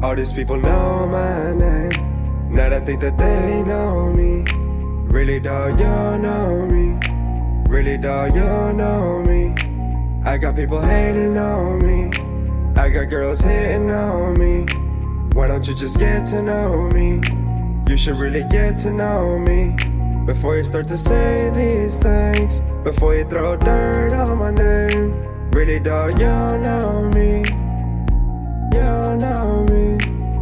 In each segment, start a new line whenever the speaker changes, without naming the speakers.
All these people know my name. Now they think that they know me. Really, dawg, you don't know me. Really, dawg, you don't know me. I got people hating on me. I got girls hitting on me. Why don't you just get to know me? You should really get to know me before you start to say these things, before you throw dirt on my name. Really, dawg, you don't know me. You don't know me.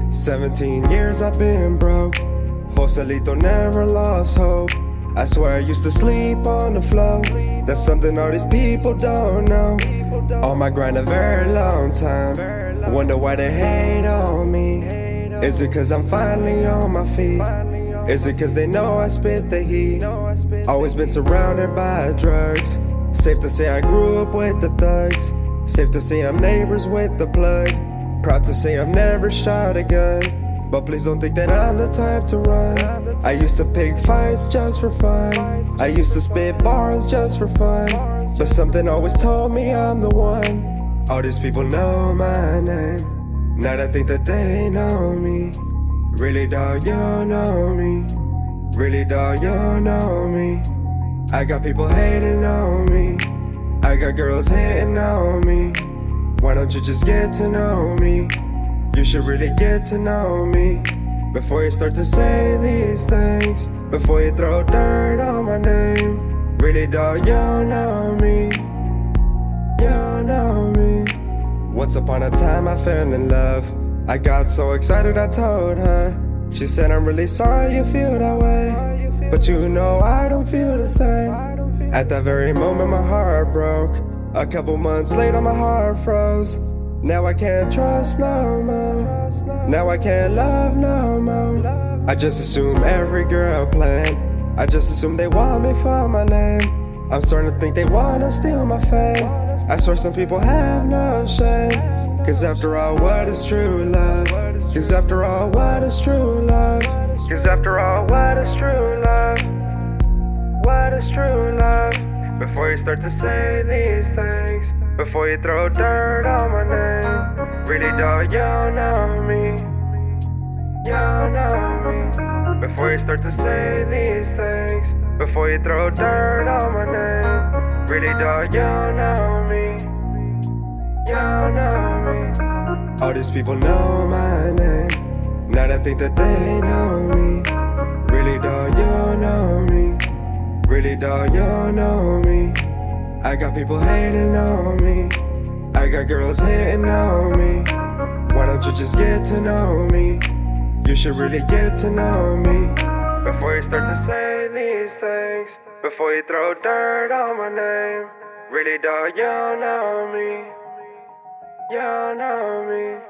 17 years I've been broke. Joselito never lost hope. I swear I used to sleep on the floor. That's something all these people don't know. On my grind a very long time. Wonder why they hate on me. Is it cause I'm finally on my feet? Is it cause they know I spit the heat? Always been surrounded by drugs. Safe to say I grew up with the thugs. Safe to say I'm neighbors with the plug. Proud to say I've never shot a gun. But please don't think that I'm the type to run. I used to pick fights just for fun. I used to spit bars just for fun. But something always told me I'm the one. All these people know my name. Now they think that they know me. Really, dawg, you don't know me. Really, dawg, you don't know me. I got people hating on me. I got girls hitting on me. Why don't you just get to know me? You should really get to know me before you start to say these things, before you throw dirt on my name. Really, dawg, you don't know me. You don't know me. Once upon a time I fell in love. I got so excited I told her. She said, I'm really sorry you feel that way, but you know I don't feel the same. At that very moment my heart broke. A couple months later my heart froze. Now I can't trust no more. Now I can't love no more. I just assume every girl playing. I just assume they want me for my name. I'm starting to think they wanna steal my fame. I swear some people have no shame. Cause after all, what is true love? Cause after all, what is true love? Cause after all, what is true love? What is true love? Before you start to say these things, before you throw dirt on my name. Really, dawg, you don't know me. You don't know me. Before you start to say these things, before you throw dirt on my name. Really, dawg, you don't know me. You don't know me. All these people know my name. Now they think that they know me. Really, dawg, you don't know me. Really, dawg, you don't know me. I got people hating on me. I got girls hitting on me. Why don't you just get to know me? You should really get to know me before you start to say these things, before you throw dirt on my name. Really, dawg, you don't know me. You don't know me.